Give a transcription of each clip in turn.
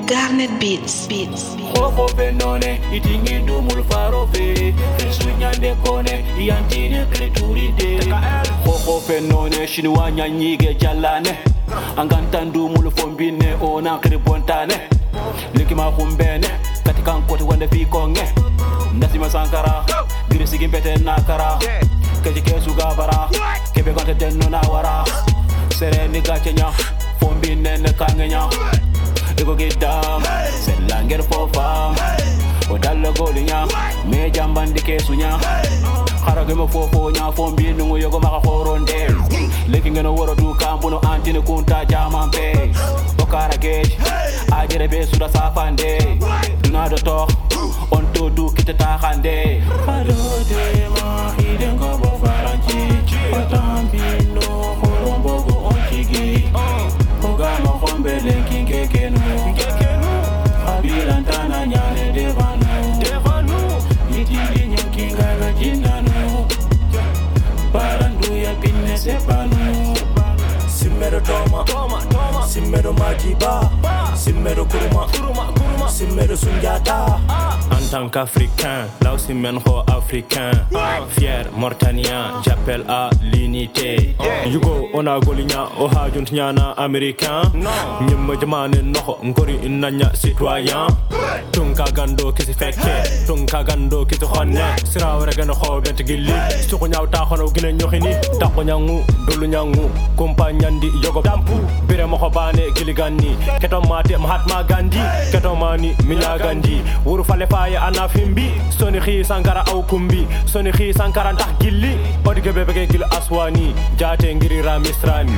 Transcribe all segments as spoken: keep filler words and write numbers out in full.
Garnet Beats. Beats. Koko fenone, itingi dumul farofe. Sunyande kone, yantine kreturide. Koko fenone, shinwa nyanyige jalane. Angantandu mul fombine, ona kribontane. Likima kumbene, katika nkoti wande fikonge. Nasima sankara, girisi gimpete nakara. Keji kesu gabara, kebe kante denu na wara. Sereni gachenya, fombine ne kangenya. Ego get down, set langer for farm. Odalla golinya, me jambandi kesunya. Harage mo fofo nya fombi nungu yogo maka horonde. Looking in a water to campuno antine kunta jamampe. Okara gauge, ajere be suda safande. Do not talk, on to do kitata hande. Hado de ma hiden go bo faranchi. Patambi no horombo go onchigi. Ogama kombele kinke no. Abilantana nyane devanu. Devanu. Itindi nyankinga la jinanu. Parandu ya pinne sepanu. Simmero toma, toma, toma. Simmero majiba, simmero kuruma, kuruma, kuruma. Simmero sunjata. En tant qu'Africain, là où simmène ho africain. Fier, Mauritanien, j'appelle à l'unité. Yugo, on a golinya, oha juntnyana américain. Nyem jamane noho, ngori inanya citoyen. Tunka gando kisi feke, tunka gando kisi khone. Sira waragano ho bent gilli. Stuko nyaw ta khono gine nyokhini. Tako nyangu, dulu nyangu, kompanyandi yogo dampu. Bire mo khobane giligani. Keto mate Mahatma Gandhi, keto mani Minya Gandhi. Wuru fale faye anafimbi, soni khi sankara au kumbi, soni khi sankara ndah gilli. Odige bebege gil aswani, jate ngiri ramisrani.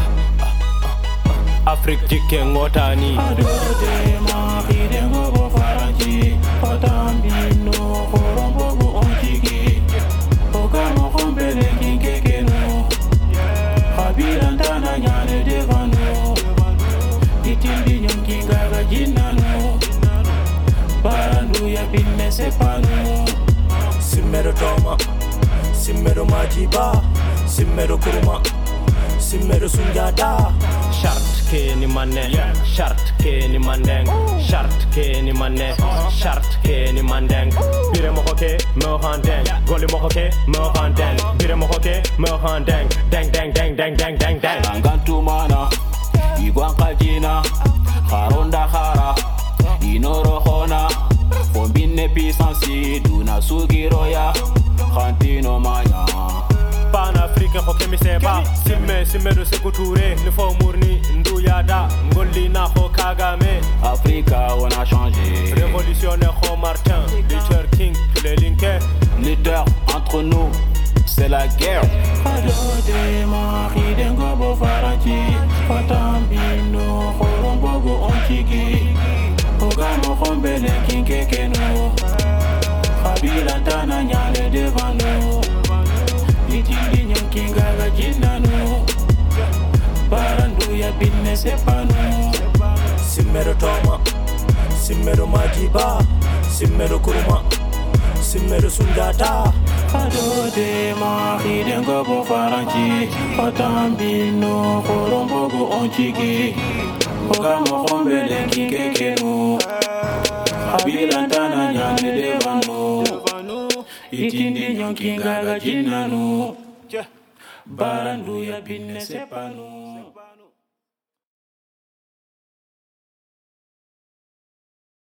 Afrique jike ngotani. Adode ma hide ngobo faranchi, patambi no horombo go onchigi. Ogamo kombele kinkeke no, habilantana nyane devano. Itimbi nyonkinga ga jinano, parandu ya pinne sepano. Simmero toma, simmero majiba, simmero kuruma, simmero sunjata. Shart ke ni manne, shart ke ni mandeng, shart ke ni manne, shart ke ni mandeng. Bire mo hoke, mo handeng, goli mo hoke, mo handeng. Bire mo hoke, mo handeng, deng deng deng deng deng deng deng. Angantu mana, igwan kajina, haronda hara, inoro hona. Fombine pisansi, duna sugiroya, khantino manya. Pan-Africain hoke mi seba, simme simme do sekuture, ne fo mourni nduyada, ngoli na ho Kagame. Africa on a changé. Révolutionnaire ho Martin Luther King, tous les linkés. Leader entre nous, c'est la guerre. Adode ma hide ngobo faranchi, patambi no horombo go onchigi. Ogamo kombele kinkeke no, habilantana nyale devano. Itindi nyankinga la jinano, parandu ya pinne sepano. Simmero toma, simmero majiba, simmero kuruma, simmero sunjata. Adode ma hide ngobo faranchi, patambi no horombo go onchigi. Ogamo kombele kinkeke no, habilantana nyane devano. Itindi nyankinga ga jinano, barandu ya pinne sepano.